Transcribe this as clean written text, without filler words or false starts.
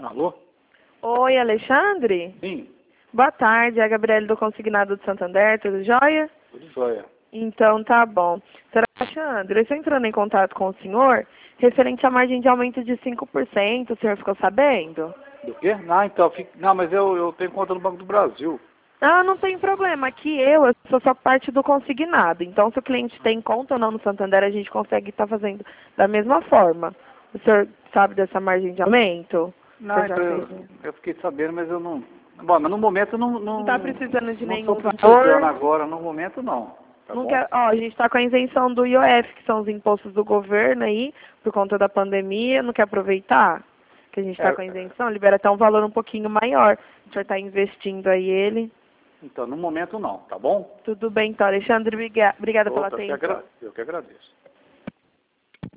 Alô? Oi, Alexandre? Sim, Boa tarde, é a Gabriele do Consignado de Santander, tudo jóia? tudo jóia. Então, tá bom. Senhor Alexandre, eu estou entrando em contato com o senhor referente à margem de aumento de 5%, o senhor ficou sabendo? Do quê? Não, então, não, mas eu tenho conta no Banco do Brasil. Ah, não tem problema, aqui eu sou só parte do consignado, então se o cliente tem conta ou não no Santander, a gente consegue estar fazendo da mesma forma. O senhor sabe dessa margem de aumento? O Não, senhor já então fez? eu fiquei sabendo, mas eu não... Bom, mas no momento eu Não está precisando de não estou nenhum precisando valor? agora, no momento não. Tá Não bom? quer, ó, a gente está com a isenção do IOF, que são os impostos do governo aí, por conta da pandemia. Não quer aproveitar? Que a gente está É, com a isenção, libera até um valor um pouquinho maior. O senhor está investindo aí ele. então, no momento não, tá bom? Tudo bem, então, Alexandre, obrigada pela Outra, atenção. eu que agradeço.